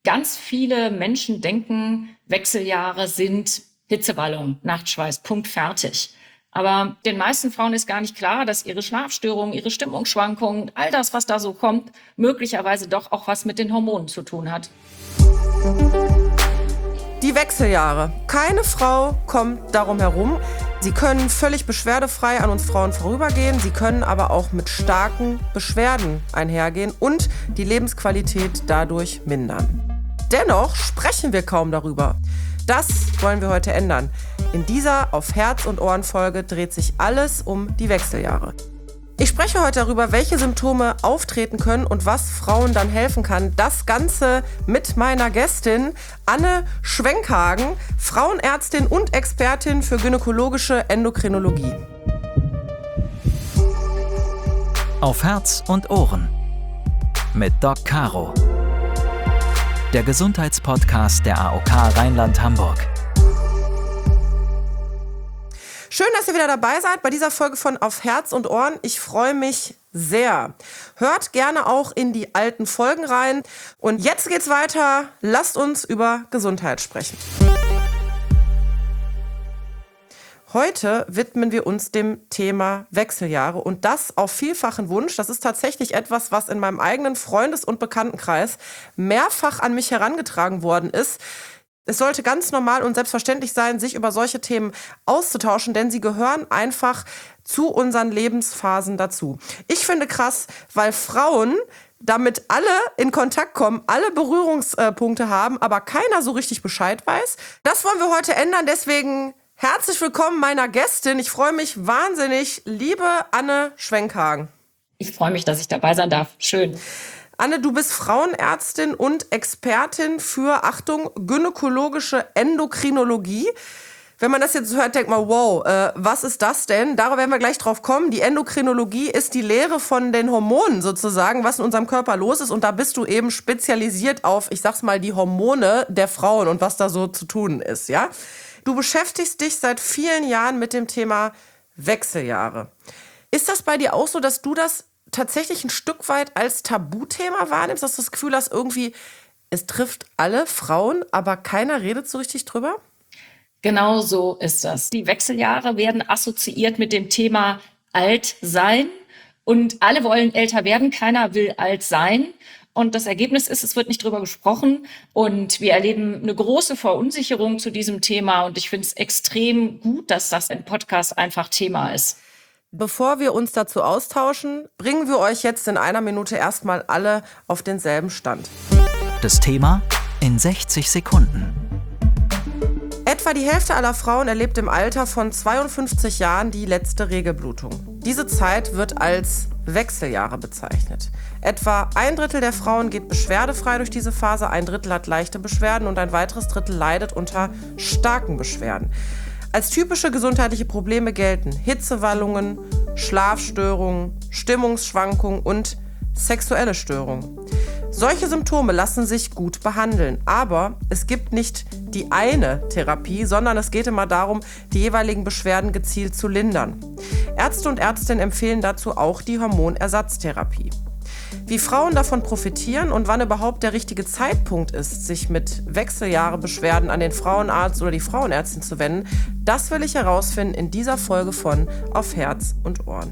Ganz viele Menschen denken, Wechseljahre sind Hitzewallung, Nachtschweiß, Punkt, fertig. Aber den meisten Frauen ist gar nicht klar, dass ihre Schlafstörungen, ihre Stimmungsschwankungen, all das, was da so kommt, möglicherweise doch auch was mit den Hormonen zu tun hat. Die Wechseljahre. Keine Frau kommt darum herum. Sie können völlig beschwerdefrei an uns Frauen vorübergehen. Sie können aber auch mit starken Beschwerden einhergehen und die Lebensqualität dadurch mindern. Dennoch sprechen wir kaum darüber. Das wollen wir heute ändern. In dieser Auf Herz und Ohren Folge dreht sich alles um die Wechseljahre. Ich spreche heute darüber, welche Symptome auftreten können und was Frauen dann helfen kann. Das Ganze mit meiner Gästin Anne Schwenkhagen, Frauenärztin und Expertin für gynäkologische Endokrinologie. Auf Herz und Ohren mit Doc Caro. Der Gesundheitspodcast der AOK Rheinland-Hamburg. Schön, dass ihr wieder dabei seid bei dieser Folge von Auf Herz und Ohren. Ich freue mich sehr. Hört gerne auch in die alten Folgen rein. Und jetzt geht's weiter. Lasst uns über Gesundheit sprechen. Heute widmen wir uns dem Thema Wechseljahre und das auf vielfachen Wunsch. Das ist tatsächlich etwas, was in meinem eigenen Freundes- und Bekanntenkreis mehrfach an mich herangetragen worden ist. Es sollte ganz normal und selbstverständlich sein, sich über solche Themen auszutauschen, denn sie gehören einfach zu unseren Lebensphasen dazu. Ich finde krass, weil Frauen damit alle in Kontakt kommen, alle Berührungspunkte haben, aber keiner so richtig Bescheid weiß. Das wollen wir heute ändern, deswegen herzlich willkommen meiner Gästin. Ich freue mich wahnsinnig, liebe Anne Schwenkhagen. Ich freue mich, dass ich dabei sein darf. Schön. Anne, du bist Frauenärztin und Expertin für, Achtung, gynäkologische Endokrinologie. Wenn man das jetzt hört, denkt man, wow, was ist das denn? Darauf werden wir gleich drauf kommen. Die Endokrinologie ist die Lehre von den Hormonen sozusagen, was in unserem Körper los ist. Und da bist du eben spezialisiert auf, ich sag's mal, die Hormone der Frauen und was da so zu tun ist, ja? Du beschäftigst dich seit vielen Jahren mit dem Thema Wechseljahre. Ist das bei dir auch so, dass du das tatsächlich ein Stück weit als Tabuthema wahrnimmst, dass du das Gefühl hast, irgendwie, es trifft alle Frauen, aber keiner redet so richtig drüber? Genau so ist das. Die Wechseljahre werden assoziiert mit dem Thema alt sein und alle wollen älter werden, keiner will alt sein. Und das Ergebnis ist, es wird nicht drüber gesprochen und wir erleben eine große Verunsicherung zu diesem Thema und ich finde es extrem gut, dass das im Podcast einfach Thema ist. Bevor wir uns dazu austauschen, bringen wir euch jetzt in einer Minute erstmal alle auf denselben Stand. Das Thema in 60 Sekunden. Etwa die Hälfte aller Frauen erlebt im Alter von 52 Jahren die letzte Regelblutung. Diese Zeit wird als Wechseljahre bezeichnet. Etwa 1/3 der Frauen geht beschwerdefrei durch diese Phase, 1/3 hat leichte Beschwerden und ein weiteres Drittel leidet unter starken Beschwerden. Als typische gesundheitliche Probleme gelten Hitzewallungen, Schlafstörungen, Stimmungsschwankungen und sexuelle Störungen. Solche Symptome lassen sich gut behandeln, aber es gibt nicht die eine Therapie, sondern es geht immer darum, die jeweiligen Beschwerden gezielt zu lindern. Ärzte und Ärztinnen empfehlen dazu auch die Hormonersatztherapie. Wie Frauen davon profitieren und wann überhaupt der richtige Zeitpunkt ist, sich mit Wechseljahre-Beschwerden an den Frauenarzt oder die Frauenärztin zu wenden, das will ich herausfinden in dieser Folge von Auf Herz und Ohren.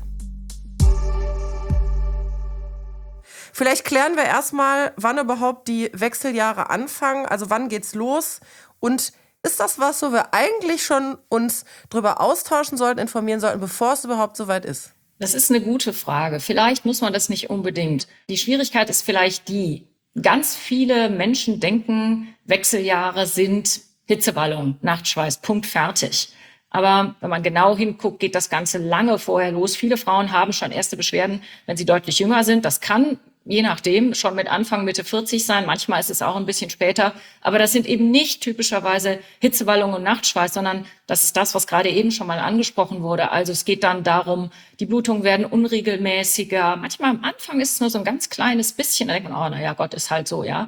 Vielleicht klären wir erstmal, wann überhaupt die Wechseljahre anfangen, also wann geht's los und ist das was, wo wir eigentlich schon uns drüber austauschen sollten, informieren sollten, bevor es überhaupt soweit ist? Das ist eine gute Frage. Vielleicht muss man das nicht unbedingt. Die Schwierigkeit ist vielleicht die, ganz viele Menschen denken, Wechseljahre sind Hitzewallung, Nachtschweiß, Punkt, fertig. Aber wenn man genau hinguckt, geht das Ganze lange vorher los. Viele Frauen haben schon erste Beschwerden, wenn sie deutlich jünger sind. Das kann je nachdem schon mit Anfang, Mitte 40 sein. Manchmal ist es auch ein bisschen später. Aber das sind eben nicht typischerweise Hitzewallung und Nachtschweiß, sondern das ist das, was gerade eben schon mal angesprochen wurde. Also es geht dann darum, die Blutungen werden unregelmäßiger. Manchmal am Anfang ist es nur so ein ganz kleines bisschen. Da denkt man, oh, naja, Gott, ist halt so, ja.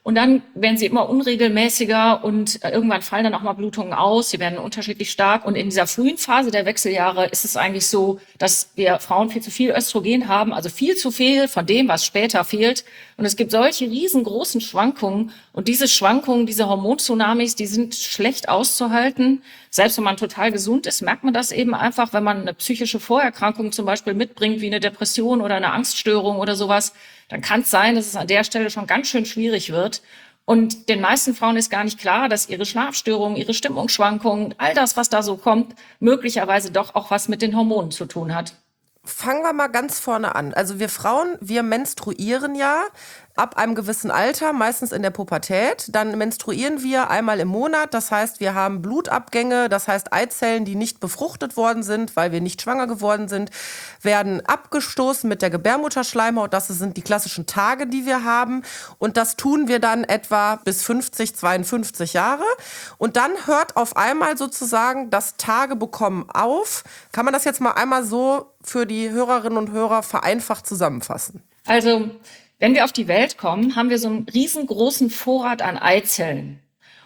Und dann werden sie immer unregelmäßiger und irgendwann fallen dann auch mal Blutungen aus. Sie werden unterschiedlich stark. Und in dieser frühen Phase der Wechseljahre ist es eigentlich so, dass wir Frauen viel zu viel Östrogen haben, also viel zu viel von dem, was später fehlt. Und es gibt solche riesengroßen Schwankungen. Und diese Schwankungen, diese Hormontsunamis, die sind schlecht auszuhalten. Selbst wenn man total gesund ist, merkt man das eben einfach, wenn man eine psychische Vorerkrankung zum Beispiel mitbringt, wie eine Depression oder eine Angststörung oder sowas, dann kann es sein, dass es an der Stelle schon ganz schön schwierig wird. Und den meisten Frauen ist gar nicht klar, dass ihre Schlafstörungen, ihre Stimmungsschwankungen, all das, was da so kommt, möglicherweise doch auch was mit den Hormonen zu tun hat. Fangen wir mal ganz vorne an. Also wir Frauen, wir menstruieren ja ab einem gewissen Alter, meistens in der Pubertät. Dann menstruieren wir einmal im Monat. Das heißt, wir haben Blutabgänge. Das heißt, Eizellen, die nicht befruchtet worden sind, weil wir nicht schwanger geworden sind, werden abgestoßen mit der Gebärmutterschleimhaut. Das sind die klassischen Tage, die wir haben. Und das tun wir dann etwa bis 50, 52 Jahre. Und dann hört auf einmal sozusagen das Tagebekommen auf. Kann man das jetzt mal einmal so für die Hörerinnen und Hörer vereinfacht zusammenfassen? Also, wenn wir auf die Welt kommen, haben wir so einen riesengroßen Vorrat an Eizellen.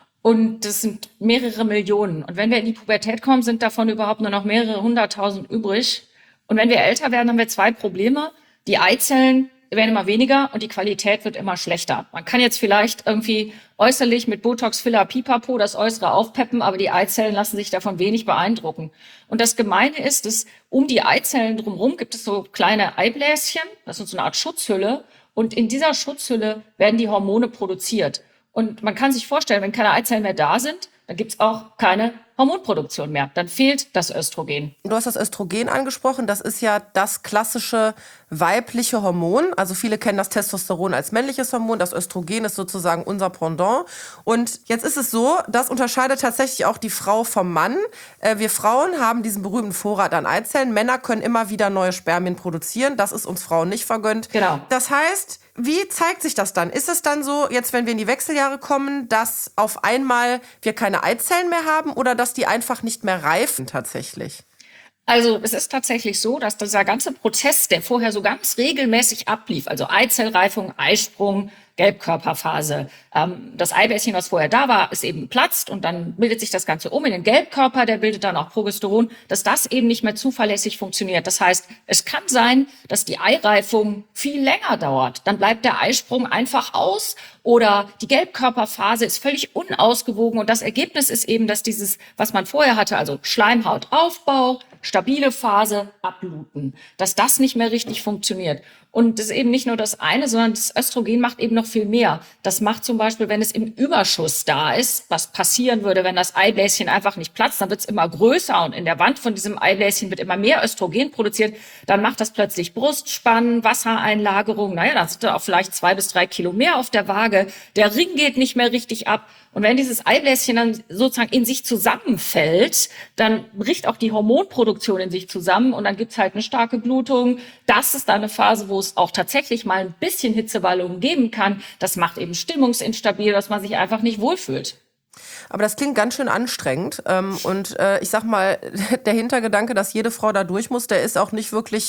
Und das sind mehrere Millionen. Und wenn wir in die Pubertät kommen, sind davon überhaupt nur noch mehrere hunderttausend übrig. Und wenn wir älter werden, haben wir zwei Probleme. Die Eizellen werden immer weniger und die Qualität wird immer schlechter. Man kann jetzt vielleicht irgendwie äußerlich mit Botox, Filler, Pipapo das Äußere aufpeppen, aber die Eizellen lassen sich davon wenig beeindrucken. Und das Gemeine ist, dass um die Eizellen drumherum gibt es so kleine Eibläschen, das ist so eine Art Schutzhülle. Und in dieser Schutzhülle werden die Hormone produziert. Und man kann sich vorstellen, wenn keine Eizellen mehr da sind, dann gibt's auch keine Hormonproduktion mehr. Dann fehlt das Östrogen. Du hast das Östrogen angesprochen. Das ist ja das klassische weibliche Hormon. Also viele kennen das Testosteron als männliches Hormon. Das Östrogen ist sozusagen unser Pendant. Und jetzt ist es so, das unterscheidet tatsächlich auch die Frau vom Mann. Wir Frauen haben diesen berühmten Vorrat an Eizellen. Männer können immer wieder neue Spermien produzieren. Das ist uns Frauen nicht vergönnt. Genau. Das heißt, wie zeigt sich das dann? Ist es dann so, jetzt wenn wir in die Wechseljahre kommen, dass auf einmal wir keine Eizellen mehr haben oder dass die einfach nicht mehr reifen tatsächlich? Also es ist tatsächlich so, dass dieser ganze Prozess, der vorher so ganz regelmäßig ablief, also Eizellreifung, Eisprung, Gelbkörperphase, das Eibläschen, was vorher da war, ist eben platzt und dann bildet sich das Ganze um in den Gelbkörper, der bildet dann auch Progesteron, dass das eben nicht mehr zuverlässig funktioniert. Das heißt, es kann sein, dass die Eireifung viel länger dauert. Dann bleibt der Eisprung einfach aus oder die Gelbkörperphase ist völlig unausgewogen und das Ergebnis ist eben, dass dieses, was man vorher hatte, also Schleimhautaufbau, stabile Phase, Abbluten, dass das nicht mehr richtig funktioniert. Und das ist eben nicht nur das eine, sondern das Östrogen macht eben noch viel mehr. Das macht zum Beispiel, wenn es im Überschuss da ist, was passieren würde, wenn das Eibläschen einfach nicht platzt, dann wird es immer größer und in der Wand von diesem Eibläschen wird immer mehr Östrogen produziert. Dann macht das plötzlich Brustspannen, Wassereinlagerung. Naja, dann sind da auch vielleicht 2 bis 3 Kilo mehr auf der Waage. Der Ring geht nicht mehr richtig ab. Und wenn dieses Eibläschen dann sozusagen in sich zusammenfällt, dann bricht auch die Hormonproduktion in sich zusammen und dann gibt's halt eine starke Blutung. Das ist dann eine Phase, wo es auch tatsächlich mal ein bisschen Hitzewallungen geben kann. Das macht eben stimmungsinstabil, dass man sich einfach nicht wohlfühlt. Aber das klingt ganz schön anstrengend. Ich sag mal, der Hintergedanke, dass jede Frau da durch muss, der ist auch nicht wirklich...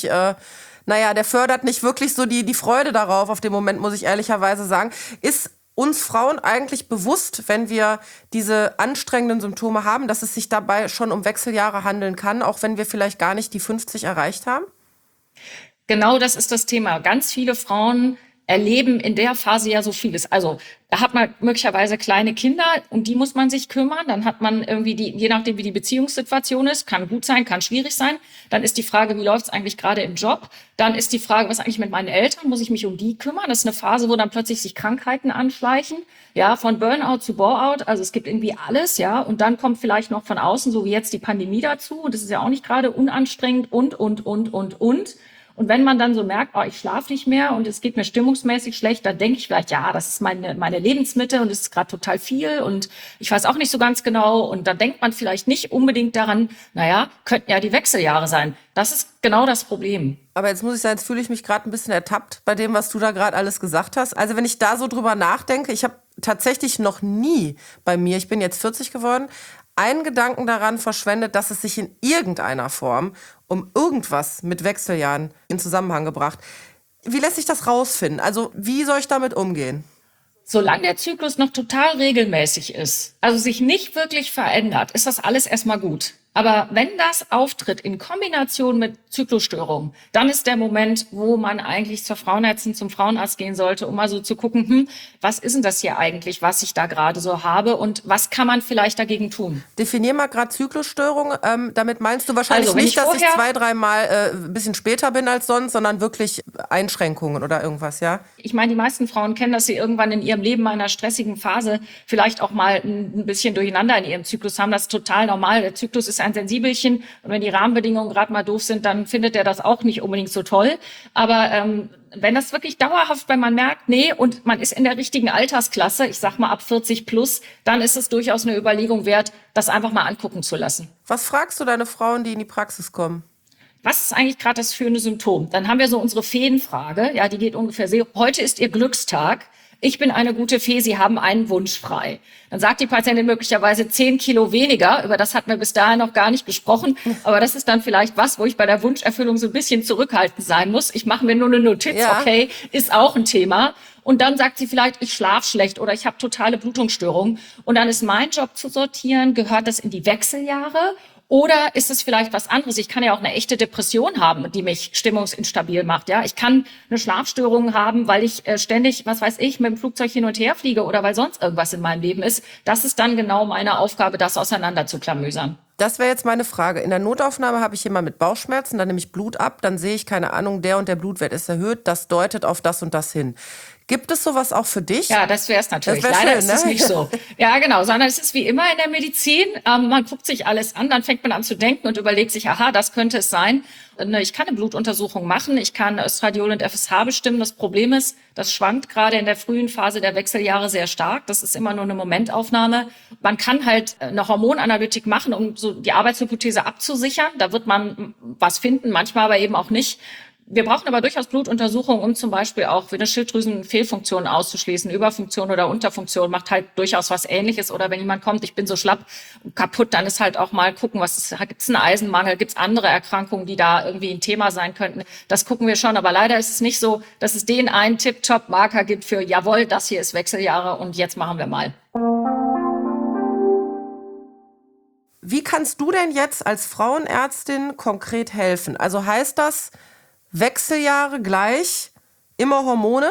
der fördert nicht wirklich so die Freude darauf auf den Moment, muss ich ehrlicherweise sagen. Ist uns Frauen eigentlich bewusst, wenn wir diese anstrengenden Symptome haben, dass es sich dabei schon um Wechseljahre handeln kann, auch wenn wir vielleicht gar nicht die 50 erreicht haben? Genau das ist das Thema. Ganz viele Frauen erleben in der Phase ja so vieles. Also da hat man möglicherweise kleine Kinder, um die muss man sich kümmern. Dann hat man irgendwie je nachdem wie die Beziehungssituation ist, kann gut sein, kann schwierig sein. Dann ist die Frage, wie läuft es eigentlich gerade im Job? Dann ist die Frage, was eigentlich mit meinen Eltern? Muss ich mich um die kümmern? Das ist eine Phase, wo dann plötzlich sich Krankheiten anschleichen. Ja, von Burnout zu Bore-out. Also es gibt irgendwie alles, ja. Und dann kommt vielleicht noch von außen, so wie jetzt die Pandemie dazu. Und das ist ja auch nicht gerade unanstrengend und. Und wenn man dann so merkt, oh, ich schlafe nicht mehr und es geht mir stimmungsmäßig schlecht, dann denke ich vielleicht, ja, das ist meine Lebensmitte und es ist gerade total viel und ich weiß auch nicht so ganz genau. Und dann denkt man vielleicht nicht unbedingt daran, könnten ja die Wechseljahre sein. Das ist genau das Problem. Aber jetzt muss ich sagen, jetzt fühle ich mich gerade ein bisschen ertappt bei dem, was du da gerade alles gesagt hast. Also wenn ich da so drüber nachdenke, ich habe tatsächlich noch nie bei mir, ich bin jetzt 40 geworden, einen Gedanken daran verschwendet, dass es sich in irgendeiner Form um irgendwas mit Wechseljahren in Zusammenhang gebracht. Wie lässt sich das rausfinden? Also wie soll ich damit umgehen? Solange der Zyklus noch total regelmäßig ist, also sich nicht wirklich verändert, ist das alles erstmal gut. Aber wenn das auftritt in Kombination mit Zyklusstörungen, dann ist der Moment, wo man eigentlich zur Frauenärztin, zum Frauenarzt gehen sollte, um mal so zu gucken, was ist denn das hier eigentlich, was ich da gerade so habe und was kann man vielleicht dagegen tun? Definier mal gerade Zyklusstörung. Damit meinst du wahrscheinlich Also, nicht, dass ich 2-3 Mal ein bisschen später bin als sonst, sondern wirklich Einschränkungen oder irgendwas, ja? Ich meine, die meisten Frauen kennen, dass sie irgendwann in ihrem Leben einer stressigen Phase vielleicht auch mal ein bisschen Durcheinander in ihrem Zyklus haben. Das ist total normal. Der Zyklus ist ein Sensibelchen und wenn die Rahmenbedingungen gerade mal doof sind, dann findet er das auch nicht unbedingt so toll. Aber wenn das wirklich dauerhaft, wenn man merkt, nee, und man ist in der richtigen Altersklasse, ich sag mal ab 40 plus, dann ist es durchaus eine Überlegung wert, das einfach mal angucken zu lassen. Was fragst du deine Frauen, die in die Praxis kommen? Was ist eigentlich gerade das führende Symptom? Dann haben wir so unsere Feenfrage, ja, die geht ungefähr so, heute ist Ihr Glückstag. Ich bin eine gute Fee, Sie haben einen Wunsch frei. Dann sagt die Patientin möglicherweise 10 Kilo weniger. Über das hatten wir bis dahin noch gar nicht gesprochen. Aber das ist dann vielleicht was, wo ich bei der Wunscherfüllung so ein bisschen zurückhaltend sein muss. Ich mache mir nur eine Notiz, ja. Okay, ist auch ein Thema. Und dann sagt sie vielleicht, ich schlafe schlecht oder ich habe totale Blutungsstörungen. Und dann ist mein Job zu sortieren, gehört das in die Wechseljahre? Oder ist es vielleicht was anderes? Ich kann ja auch eine echte Depression haben, die mich stimmungsinstabil macht. Ja, ich kann eine Schlafstörung haben, weil ich ständig, was weiß ich, mit dem Flugzeug hin und her fliege oder weil sonst irgendwas in meinem Leben ist. Das ist dann genau meine Aufgabe, das auseinander zu klamüsern. Das wäre jetzt meine Frage. In der Notaufnahme habe ich jemanden mit Bauchschmerzen, dann nehme ich Blut ab, dann sehe ich, keine Ahnung, der und der Blutwert ist erhöht, das deutet auf das und das hin. Gibt es sowas auch für dich? Ja, das wäre es natürlich. Das wär Leider schön, ist es ne? nicht so. Ja, genau, sondern es ist wie immer in der Medizin. Man guckt sich alles an, dann fängt man an zu denken und überlegt sich, aha, das könnte es sein. Ich kann eine Blutuntersuchung machen, ich kann Östradiol und FSH bestimmen. Das Problem ist, das schwankt gerade in der frühen Phase der Wechseljahre sehr stark. Das ist immer nur eine Momentaufnahme. Man kann halt eine Hormonanalytik machen, um so die Arbeitshypothese abzusichern. Da wird man was finden, manchmal aber eben auch nicht. Wir brauchen aber durchaus Blutuntersuchungen, um zum Beispiel auch für eine Schilddrüsenfehlfunktion auszuschließen. Überfunktion oder Unterfunktion macht halt durchaus was Ähnliches. Oder wenn jemand kommt, ich bin so schlapp und kaputt, dann ist halt auch mal gucken, gibt es einen Eisenmangel, gibt es andere Erkrankungen, die da irgendwie ein Thema sein könnten. Das gucken wir schon. Aber leider ist es nicht so, dass es den einen Tip-Top-Marker gibt für, jawohl, das hier ist Wechseljahre und jetzt machen wir mal. Wie kannst du denn jetzt als Frauenärztin konkret helfen? Also heißt das, Wechseljahre gleich, immer Hormone?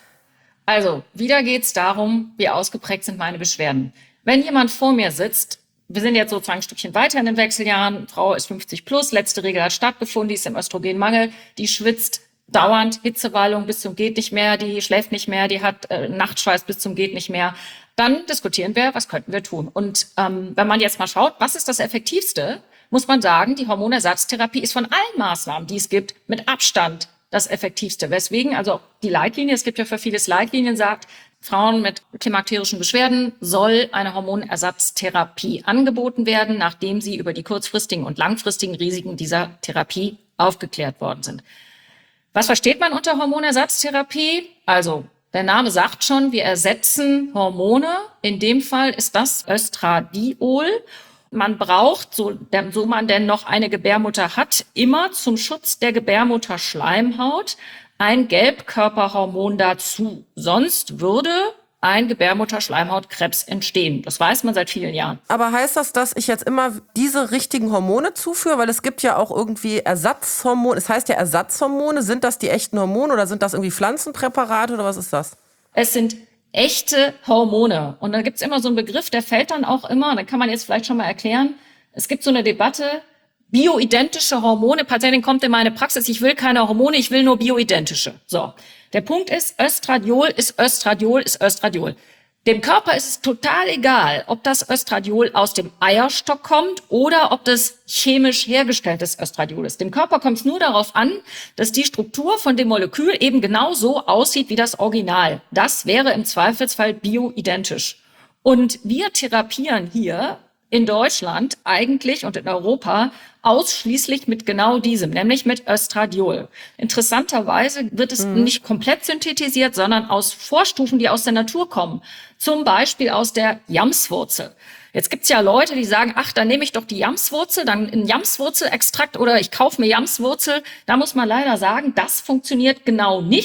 Also, wieder geht's darum, wie ausgeprägt sind meine Beschwerden. Wenn jemand vor mir sitzt, wir sind jetzt sozusagen ein Stückchen weiter in den Wechseljahren, Frau ist 50 plus, letzte Regel hat stattgefunden, die ist im Östrogenmangel, die schwitzt dauernd, Hitzewallung bis zum geht nicht mehr, die schläft nicht mehr, die hat Nachtschweiß bis zum geht nicht mehr. Dann diskutieren wir, was könnten wir tun. Und wenn man jetzt mal schaut, was ist das Effektivste, muss man sagen, die Hormonersatztherapie ist von allen Maßnahmen, die es gibt, mit Abstand das Effektivste. Weswegen, also die Leitlinie, es gibt ja für vieles Leitlinien, sagt, Frauen mit klimakterischen Beschwerden soll eine Hormonersatztherapie angeboten werden, nachdem sie über die kurzfristigen und langfristigen Risiken dieser Therapie aufgeklärt worden sind. Was versteht man unter Hormonersatztherapie? Also, der Name sagt schon, wir ersetzen Hormone. In dem Fall ist das Östradiol. Man braucht, so man denn noch eine Gebärmutter hat, immer zum Schutz der Gebärmutterschleimhaut ein Gelbkörperhormon dazu. Sonst würde ein Gebärmutterschleimhautkrebs entstehen. Das weiß man seit vielen Jahren. Aber heißt das, dass ich jetzt immer diese richtigen Hormone zuführe? Weil es gibt ja auch irgendwie Ersatzhormone. Es heißt ja Ersatzhormone. Sind das die echten Hormone oder sind das irgendwie Pflanzenpräparate oder was ist das? Es sind echte Hormone. Und da gibt's immer so einen Begriff, der fällt dann auch immer, dann kann man jetzt vielleicht schon mal erklären, es gibt so eine Debatte, bioidentische Hormone, Patientin kommt in meine Praxis, ich will keine Hormone, ich will nur bioidentische. So, der Punkt ist, Östradiol ist Östradiol ist Östradiol. Dem Körper ist es total egal, ob das Östradiol aus dem Eierstock kommt oder ob das chemisch hergestelltes Östradiol ist. Dem Körper kommt es nur darauf an, dass die Struktur von dem Molekül eben genau so aussieht wie das Original. Das wäre im Zweifelsfall bioidentisch. Und wir therapieren hier in Deutschland eigentlich und in Europa ausschließlich mit genau diesem, nämlich mit Östradiol. Interessanterweise wird es nicht komplett synthetisiert, sondern aus Vorstufen, die aus der Natur kommen. Zum Beispiel aus der Jamswurzel. Jetzt gibt's ja Leute, die sagen, ach, dann nehme ich doch die Jamswurzel, dann ein Jamswurzelextrakt oder ich kaufe mir Jamswurzel. Da muss man leider sagen, das funktioniert genau nicht,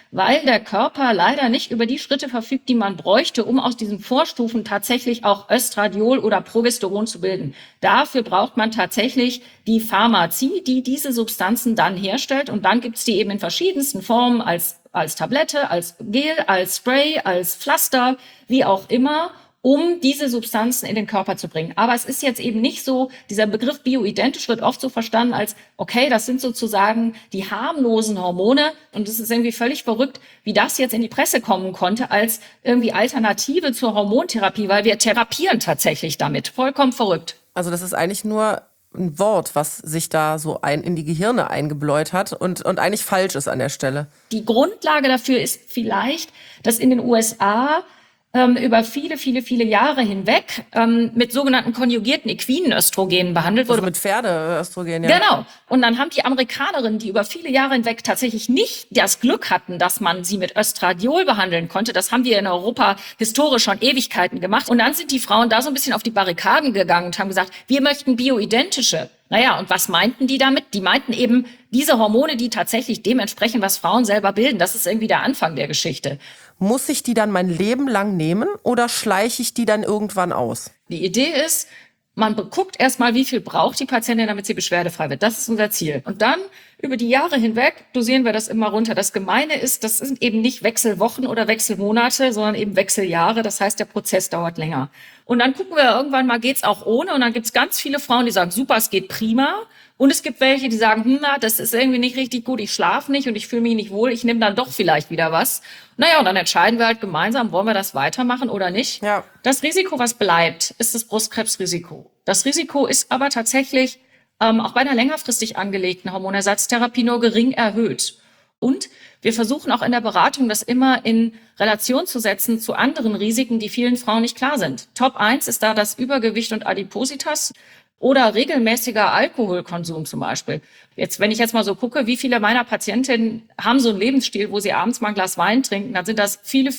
weil der Körper leider nicht über die Schritte verfügt, die man bräuchte, um aus diesen Vorstufen tatsächlich auch Östradiol oder Progesteron zu bilden. Dafür braucht man tatsächlich die Pharmazie, die diese Substanzen dann herstellt. Und dann gibt's die eben in verschiedensten Formen als Tablette, als Gel, als Spray, als Pflaster, wie auch immer, um diese Substanzen in den Körper zu bringen. Aber es ist jetzt eben nicht so, dieser Begriff bioidentisch wird oft so verstanden als, okay, das sind sozusagen die harmlosen Hormone und es ist irgendwie völlig verrückt, wie das jetzt in die Presse kommen konnte als irgendwie Alternative zur Hormontherapie, weil wir therapieren tatsächlich damit. Vollkommen verrückt. Also das ist eigentlich nur ein Wort, was sich da so in die Gehirne eingebläut hat und eigentlich falsch ist an der Stelle. Die Grundlage dafür ist vielleicht, dass in den USA über viele Jahre hinweg mit sogenannten konjugierten equinen Östrogenen behandelt wurde. Also mit Pferdeöstrogen, ja. Genau. Und dann haben die Amerikanerinnen, die über viele Jahre hinweg tatsächlich nicht das Glück hatten, dass man sie mit Östradiol behandeln konnte, das haben wir in Europa historisch schon Ewigkeiten gemacht. Und dann sind die Frauen da so ein bisschen auf die Barrikaden gegangen und haben gesagt, wir möchten bioidentische. Naja, und was meinten die damit? Die meinten eben diese Hormone, die tatsächlich dem entsprechen, was Frauen selber bilden. Das ist irgendwie der Anfang der Geschichte. Muss ich die dann mein Leben lang nehmen oder schleiche ich die dann irgendwann aus? Die Idee ist, man guckt erstmal, wie viel braucht die Patientin, damit sie beschwerdefrei wird. Das ist unser Ziel. Und dann über die Jahre hinweg dosieren wir das immer runter. Das Gemeine ist, das sind eben nicht Wechselwochen oder Wechselmonate, sondern eben Wechseljahre. Das heißt, der Prozess dauert länger. Und dann gucken wir irgendwann mal, geht's auch ohne? Und dann gibt's ganz viele Frauen, die sagen, super, es geht prima. Und es gibt welche, die sagen, das ist irgendwie nicht richtig gut, ich schlafe nicht und ich fühle mich nicht wohl, ich nehme dann doch vielleicht wieder was. Naja, und dann entscheiden wir halt gemeinsam, wollen wir das weitermachen oder nicht. Ja. Das Risiko, was bleibt, ist das Brustkrebsrisiko. Das Risiko ist aber tatsächlich auch bei einer längerfristig angelegten Hormonersatztherapie nur gering erhöht. Und wir versuchen auch in der Beratung, das immer in Relation zu setzen zu anderen Risiken, die vielen Frauen nicht klar sind. Top 1 ist da das Übergewicht und Adipositas. Oder regelmäßiger Alkoholkonsum zum Beispiel. Wenn ich jetzt mal so gucke, wie viele meiner Patientinnen haben so einen Lebensstil, wo sie abends mal ein Glas Wein trinken, dann sind das viele.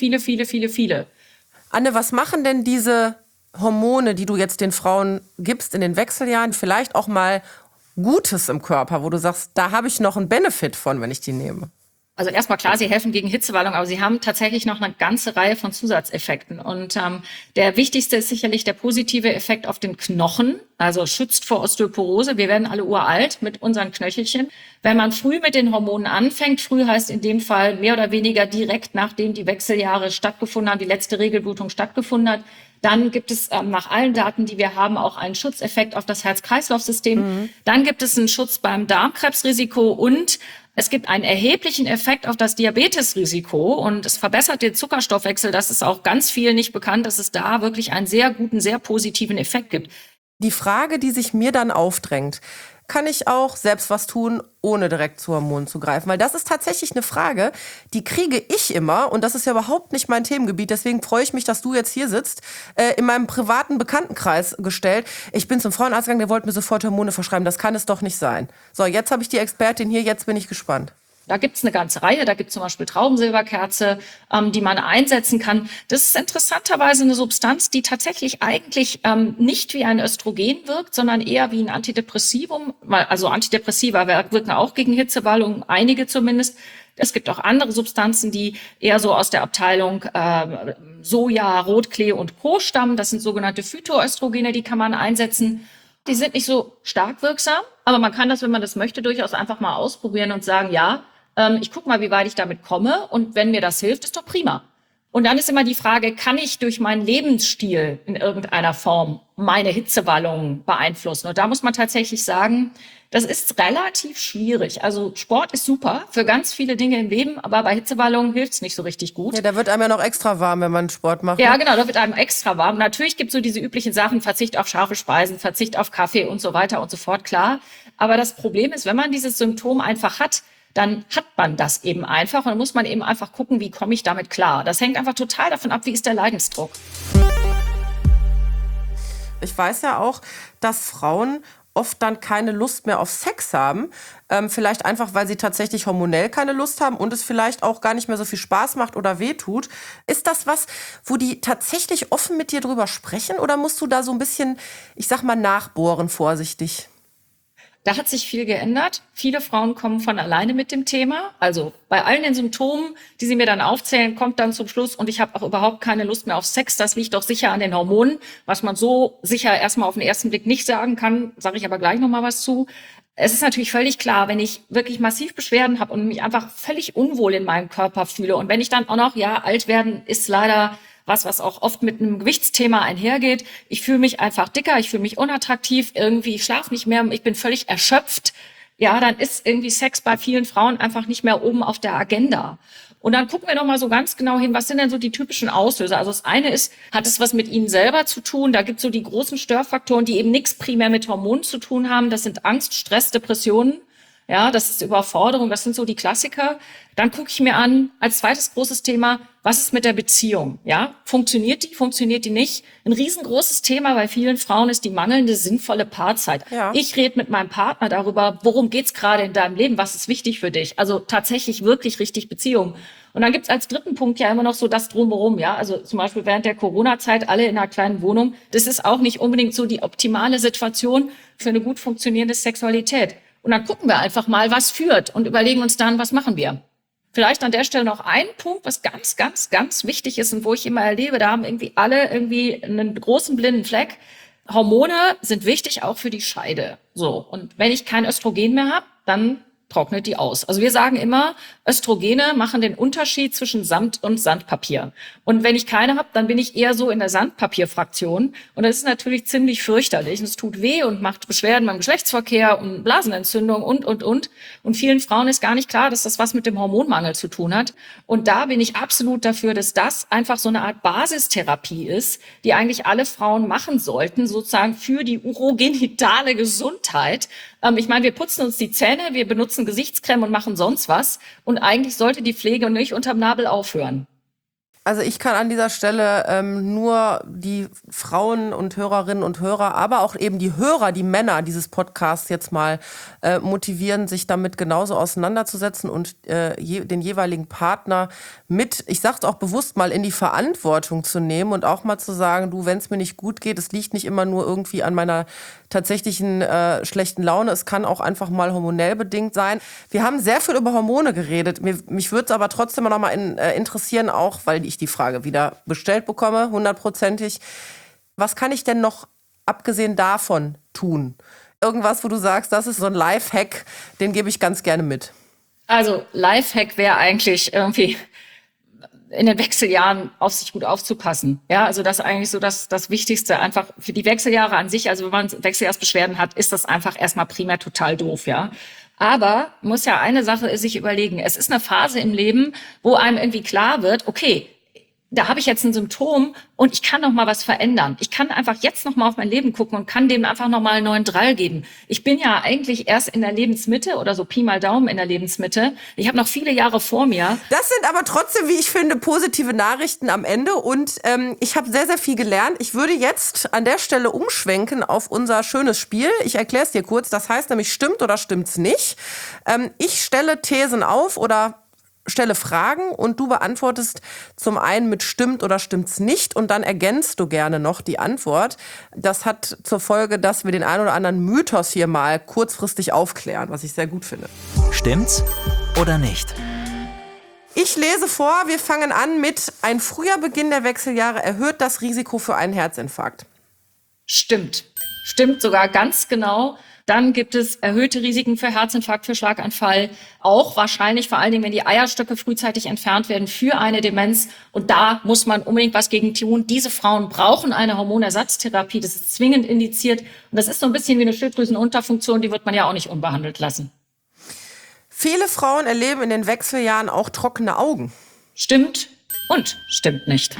Anne, was machen denn diese Hormone, die du jetzt den Frauen gibst in den Wechseljahren, vielleicht auch mal Gutes im Körper, wo du sagst, da habe ich noch einen Benefit von, wenn ich die nehme? Also erstmal klar, sie helfen gegen Hitzewallung, aber sie haben tatsächlich noch eine ganze Reihe von Zusatzeffekten. Und der wichtigste ist sicherlich der positive Effekt auf den Knochen, also schützt vor Osteoporose. Wir werden alle uralt mit unseren Knöchelchen. Wenn man früh mit den Hormonen anfängt, früh heißt in dem Fall mehr oder weniger direkt, nachdem die Wechseljahre stattgefunden haben, die letzte Regelblutung stattgefunden hat, dann gibt es nach allen Daten, die wir haben, auch einen Schutzeffekt auf das Herz-Kreislauf-System. Dann gibt es einen Schutz beim Darmkrebsrisiko und es gibt einen erheblichen Effekt auf das Diabetesrisiko und es verbessert den Zuckerstoffwechsel. Das ist auch ganz vielen nicht bekannt, dass es da wirklich einen sehr guten, sehr positiven Effekt gibt. Die Frage, die sich mir dann aufdrängt, kann ich auch selbst was tun, ohne direkt zu Hormonen zu greifen? Weil das ist tatsächlich eine Frage, die kriege ich immer, und das ist ja überhaupt nicht mein Themengebiet, deswegen freue ich mich, dass du jetzt hier sitzt, in meinem privaten Bekanntenkreis gestellt. Ich bin zum Frauenarzt gegangen, der wollte mir sofort Hormone verschreiben, das kann es doch nicht sein. So, jetzt habe ich die Expertin hier, jetzt bin ich gespannt. Da gibt's eine ganze Reihe. Da gibt's zum Beispiel Traubensilberkerze, die man einsetzen kann. Das ist interessanterweise eine Substanz, die tatsächlich eigentlich nicht wie ein Östrogen wirkt, sondern eher wie ein Antidepressivum. Also Antidepressiva wirken auch gegen Hitzewallung, einige zumindest. Es gibt auch andere Substanzen, die eher so aus der Abteilung Soja, Rotklee und Co. stammen. Das sind sogenannte Phytoöstrogene, die kann man einsetzen. Die sind nicht so stark wirksam, aber man kann das, wenn man das möchte, durchaus einfach mal ausprobieren und sagen, ja, ich gucke mal, wie weit ich damit komme und wenn mir das hilft, ist doch prima. Und dann ist immer die Frage, kann ich durch meinen Lebensstil in irgendeiner Form meine Hitzewallungen beeinflussen? Und da muss man tatsächlich sagen, das ist relativ schwierig. Also Sport ist super für ganz viele Dinge im Leben, aber bei Hitzewallungen hilft's nicht so richtig gut. Ja, da wird einem ja noch extra warm, wenn man Sport macht. Ja, genau, da wird einem extra warm. Natürlich gibt's so diese üblichen Sachen, Verzicht auf scharfe Speisen, Verzicht auf Kaffee und so weiter und so fort, klar. Aber das Problem ist, wenn man dieses Symptom einfach hat, dann hat man das eben einfach und dann muss man eben einfach gucken, wie komme ich damit klar. Das hängt einfach total davon ab, wie ist der Leidensdruck. Ich weiß ja auch, dass Frauen oft dann keine Lust mehr auf Sex haben. Vielleicht einfach, weil sie tatsächlich hormonell keine Lust haben und es vielleicht auch gar nicht mehr so viel Spaß macht oder wehtut. Ist das was, wo die tatsächlich offen mit dir drüber sprechen oder musst du da so ein bisschen, ich sag mal, nachbohren vorsichtig? Da hat sich viel geändert. Viele Frauen kommen von alleine mit dem Thema. Also bei allen den Symptomen, die sie mir dann aufzählen, kommt dann zum Schluss, und ich habe auch überhaupt keine Lust mehr auf Sex. Das liegt doch sicher an den Hormonen, was man so sicher erstmal auf den ersten Blick nicht sagen kann, sage ich aber gleich nochmal was zu. Es ist natürlich völlig klar, wenn ich wirklich massiv Beschwerden habe und mich einfach völlig unwohl in meinem Körper fühle, und wenn ich dann auch noch, alt werden ist leider was auch oft mit einem Gewichtsthema einhergeht. Ich fühle mich einfach dicker, ich fühle mich unattraktiv, irgendwie, ich schlafe nicht mehr, ich bin völlig erschöpft. Ja, dann ist irgendwie Sex bei vielen Frauen einfach nicht mehr oben auf der Agenda. Und dann gucken wir noch mal so ganz genau hin, was sind denn so die typischen Auslöser? Also das eine ist, hat es was mit Ihnen selber zu tun? Da gibt es so die großen Störfaktoren, die eben nichts primär mit Hormonen zu tun haben. Das sind Angst, Stress, Depressionen. Ja, das ist Überforderung, das sind so die Klassiker. Dann gucke ich mir an, als zweites großes Thema, was ist mit der Beziehung? Ja, funktioniert die nicht? Ein riesengroßes Thema bei vielen Frauen ist die mangelnde sinnvolle Paarzeit. Ja. Ich rede mit meinem Partner darüber, worum geht's gerade in deinem Leben, was ist wichtig für dich? Also tatsächlich wirklich richtig Beziehung. Und dann gibt's als dritten Punkt ja immer noch so das Drumherum, ja. Also zum Beispiel während der Corona-Zeit alle in einer kleinen Wohnung. Das ist auch nicht unbedingt so die optimale Situation für eine gut funktionierende Sexualität. Und dann gucken wir einfach mal, was führt, und überlegen uns dann, was machen wir. Vielleicht an der Stelle noch ein Punkt, was ganz, ganz, ganz wichtig ist und wo ich immer erlebe, da haben irgendwie alle einen großen blinden Fleck. Hormone sind wichtig auch für die Scheide. So. Und wenn ich kein Östrogen mehr habe, dann trocknet die aus. Also wir sagen immer, Östrogene machen den Unterschied zwischen Samt und Sandpapier. Und wenn ich keine habe, dann bin ich eher so in der Sandpapierfraktion. Und das ist natürlich ziemlich fürchterlich. Und es tut weh und macht Beschwerden beim Geschlechtsverkehr und Blasenentzündung und. Und vielen Frauen ist gar nicht klar, dass das was mit dem Hormonmangel zu tun hat. Und da bin ich absolut dafür, dass das einfach so eine Art Basistherapie ist, die eigentlich alle Frauen machen sollten, sozusagen für die urogenitale Gesundheit. Ich meine, wir putzen uns die Zähne, wir benutzen Gesichtscreme und machen sonst was. Und eigentlich sollte die Pflege nicht unterm Nabel aufhören. Also ich kann an dieser Stelle nur die Frauen und Hörerinnen und Hörer, aber auch eben die Hörer, die Männer dieses Podcasts jetzt mal motivieren, sich damit genauso auseinanderzusetzen und den jeweiligen Partner mit, ich sage es auch bewusst mal, in die Verantwortung zu nehmen und auch mal zu sagen, du, wenn es mir nicht gut geht, es liegt nicht immer nur irgendwie an meiner tatsächlichen schlechten Laune, es kann auch einfach mal hormonell bedingt sein. Wir haben sehr viel über Hormone geredet. Mich würde es aber trotzdem noch mal interessieren, auch weil ich die Frage wieder gestellt bekomme, 100%. Was kann ich denn noch abgesehen davon tun? Irgendwas, wo du sagst, das ist so ein Lifehack, den gebe ich ganz gerne mit. Also Lifehack wäre eigentlich irgendwie in den Wechseljahren auf sich gut aufzupassen. Ja, also das ist eigentlich so das Wichtigste einfach für die Wechseljahre an sich. Also wenn man Wechseljahrsbeschwerden hat, ist das einfach erstmal primär total doof, ja. Aber muss ja eine Sache sich überlegen. Es ist eine Phase im Leben, wo einem irgendwie klar wird, okay, da habe ich jetzt ein Symptom und ich kann noch mal was verändern. Ich kann einfach jetzt noch mal auf mein Leben gucken und kann dem einfach noch mal einen neuen Drall geben. Ich bin ja eigentlich erst in der Lebensmitte oder so Pi mal Daumen in der Lebensmitte. Ich habe noch viele Jahre vor mir. Das sind aber trotzdem, wie ich finde, positive Nachrichten am Ende. Und ich habe sehr, sehr viel gelernt. Ich würde jetzt an der Stelle umschwenken auf unser schönes Spiel. Ich erkläre es dir kurz. Das heißt nämlich, stimmt oder stimmt's nicht. Ich stelle Thesen auf oder stelle Fragen und du beantwortest zum einen mit stimmt oder stimmt's nicht und dann ergänzt du gerne noch die Antwort. Das hat zur Folge, dass wir den einen oder anderen Mythos hier mal kurzfristig aufklären, was ich sehr gut finde. Stimmt's oder nicht? Ich lese vor, wir fangen an mit: Ein früher Beginn der Wechseljahre erhöht das Risiko für einen Herzinfarkt. Stimmt sogar ganz genau. Dann gibt es erhöhte Risiken für Herzinfarkt, für Schlaganfall. Auch wahrscheinlich vor allen Dingen, wenn die Eierstöcke frühzeitig entfernt werden, für eine Demenz. Und da muss man unbedingt was gegen tun. Diese Frauen brauchen eine Hormonersatztherapie. Das ist zwingend indiziert. Und das ist so ein bisschen wie eine Schilddrüsenunterfunktion. Die wird man ja auch nicht unbehandelt lassen. Viele Frauen erleben in den Wechseljahren auch trockene Augen. Stimmt und stimmt nicht.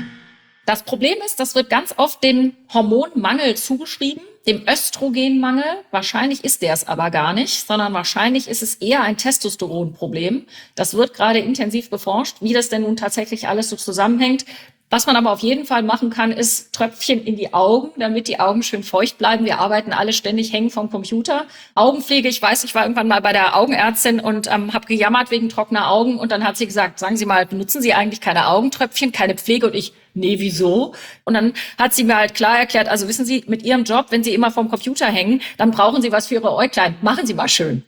Das Problem ist, das wird ganz oft dem Hormonmangel zugeschrieben, dem Östrogenmangel. Wahrscheinlich ist der es aber gar nicht, sondern wahrscheinlich ist es eher ein Testosteronproblem. Das wird gerade intensiv beforscht, wie das denn nun tatsächlich alles so zusammenhängt. Was man aber auf jeden Fall machen kann, ist Tröpfchen in die Augen, damit die Augen schön feucht bleiben. Wir arbeiten alle ständig hängen vom Computer. Augenpflege, ich weiß, ich war irgendwann mal bei der Augenärztin und habe gejammert wegen trockener Augen. Und dann hat sie gesagt, sagen Sie mal, benutzen Sie eigentlich keine Augentröpfchen, keine Pflege? Und ich, nee, wieso? Und dann hat sie mir halt klar erklärt, also wissen Sie, mit Ihrem Job, wenn Sie immer vom Computer hängen, dann brauchen Sie was für Ihre Äuglein. Machen Sie mal schön.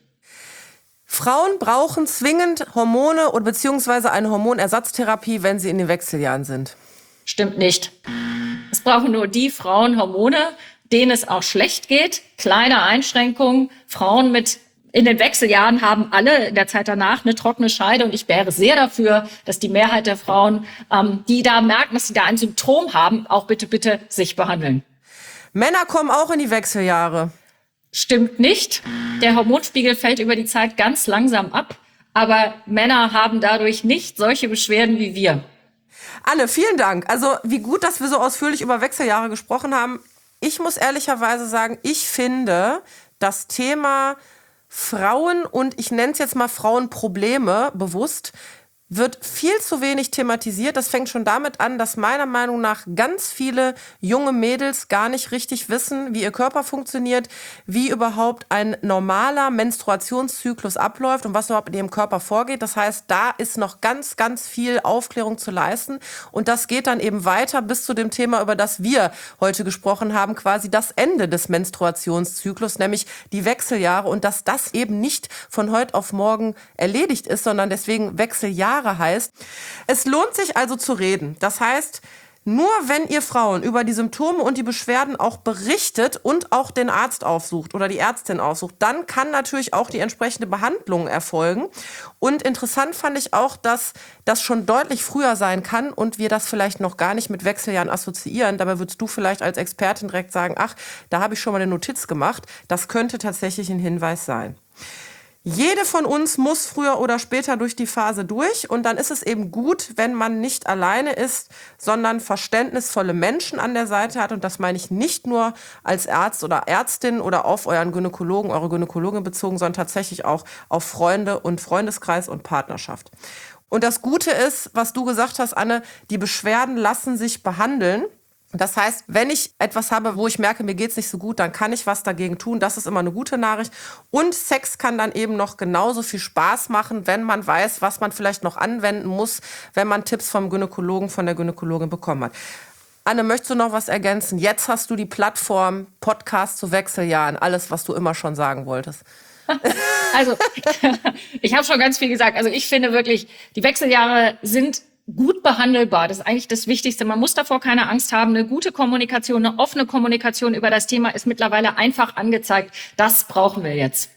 Frauen brauchen zwingend Hormone oder beziehungsweise eine Hormonersatztherapie, wenn sie in den Wechseljahren sind. Stimmt nicht. Es brauchen nur die Frauen Hormone, denen es auch schlecht geht. Kleine Einschränkungen. Frauen in den Wechseljahren haben alle in der Zeit danach eine trockene Scheide. Und ich wäre sehr dafür, dass die Mehrheit der Frauen, die da merken, dass sie da ein Symptom haben, auch bitte sich behandeln. Männer kommen auch in die Wechseljahre. Stimmt nicht. Der Hormonspiegel fällt über die Zeit ganz langsam ab. Aber Männer haben dadurch nicht solche Beschwerden wie wir. Anne, vielen Dank. Also wie gut, dass wir so ausführlich über Wechseljahre gesprochen haben. Ich muss ehrlicherweise sagen, ich finde das Thema Frauen und ich nenne es jetzt mal Frauenprobleme bewusst, wird viel zu wenig thematisiert. Das fängt schon damit an, dass meiner Meinung nach ganz viele junge Mädels gar nicht richtig wissen, wie ihr Körper funktioniert, wie überhaupt ein normaler Menstruationszyklus abläuft und was überhaupt in ihrem Körper vorgeht. Das heißt, da ist noch ganz, ganz viel Aufklärung zu leisten. Und das geht dann eben weiter bis zu dem Thema, über das wir heute gesprochen haben, quasi das Ende des Menstruationszyklus, nämlich die Wechseljahre. Und dass das eben nicht von heute auf morgen erledigt ist, sondern deswegen Wechseljahre heißt. Es lohnt sich also zu reden. Das heißt, nur wenn ihr Frauen über die Symptome und die Beschwerden auch berichtet und auch den Arzt aufsucht oder die Ärztin aufsucht, dann kann natürlich auch die entsprechende Behandlung erfolgen. Und interessant fand ich auch, dass das schon deutlich früher sein kann und wir das vielleicht noch gar nicht mit Wechseljahren assoziieren. Dabei würdest du vielleicht als Expertin direkt sagen, ach, da habe ich schon mal eine Notiz gemacht. Das könnte tatsächlich ein Hinweis sein. Jede von uns muss früher oder später durch die Phase durch und dann ist es eben gut, wenn man nicht alleine ist, sondern verständnisvolle Menschen an der Seite hat und das meine ich nicht nur als Arzt oder Ärztin oder auf euren Gynäkologen, eure Gynäkologin bezogen, sondern tatsächlich auch auf Freunde und Freundeskreis und Partnerschaft. Und das Gute ist, was du gesagt hast, Anne, die Beschwerden lassen sich behandeln. Das heißt, wenn ich etwas habe, wo ich merke, mir geht's nicht so gut, dann kann ich was dagegen tun. Das ist immer eine gute Nachricht. Und Sex kann dann eben noch genauso viel Spaß machen, wenn man weiß, was man vielleicht noch anwenden muss, wenn man Tipps vom Gynäkologen, von der Gynäkologin bekommen hat. Anne, möchtest du noch was ergänzen? Jetzt hast du die Plattform Podcast zu Wechseljahren. Alles, was du immer schon sagen wolltest. Also, ich habe schon ganz viel gesagt. Also ich finde wirklich, die Wechseljahre sind gut behandelbar. Das ist eigentlich das Wichtigste. Man muss davor keine Angst haben. Eine gute Kommunikation, eine offene Kommunikation über das Thema ist mittlerweile einfach angezeigt. Das brauchen wir jetzt.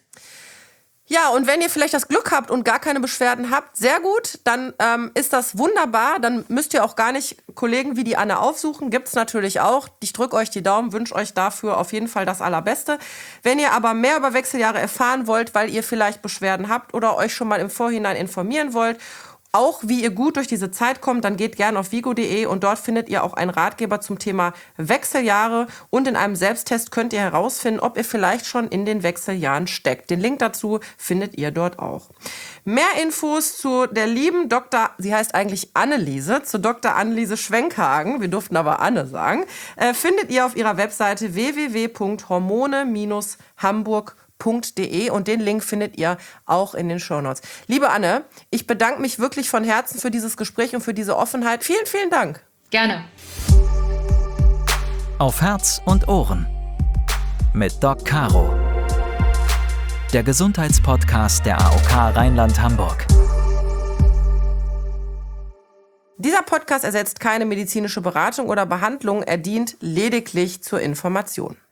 Ja, und wenn ihr vielleicht das Glück habt und gar keine Beschwerden habt, sehr gut, dann ist das wunderbar. Dann müsst ihr auch gar nicht Kollegen wie die Anne aufsuchen. Gibt's natürlich auch. Ich drücke euch die Daumen, wünsche euch dafür auf jeden Fall das Allerbeste. Wenn ihr aber mehr über Wechseljahre erfahren wollt, weil ihr vielleicht Beschwerden habt oder euch schon mal im Vorhinein informieren wollt, auch wie ihr gut durch diese Zeit kommt, dann geht gerne auf vigo.de und dort findet ihr auch einen Ratgeber zum Thema Wechseljahre und in einem Selbsttest könnt ihr herausfinden, ob ihr vielleicht schon in den Wechseljahren steckt. Den Link dazu findet ihr dort auch. Mehr Infos zu der lieben sie heißt eigentlich Anneliese, zu Dr. Anneliese Schwenkhagen, wir durften aber Anne sagen, findet ihr auf ihrer Webseite www.hormone-hamburg.de und den Link findet ihr auch in den Shownotes. Liebe Anne, ich bedanke mich wirklich von Herzen für dieses Gespräch und für diese Offenheit. Vielen, vielen Dank. Gerne. Auf Herz und Ohren mit Doc Caro. Der Gesundheitspodcast der AOK Rheinland-Hamburg. Dieser Podcast ersetzt keine medizinische Beratung oder Behandlung, er dient lediglich zur Information.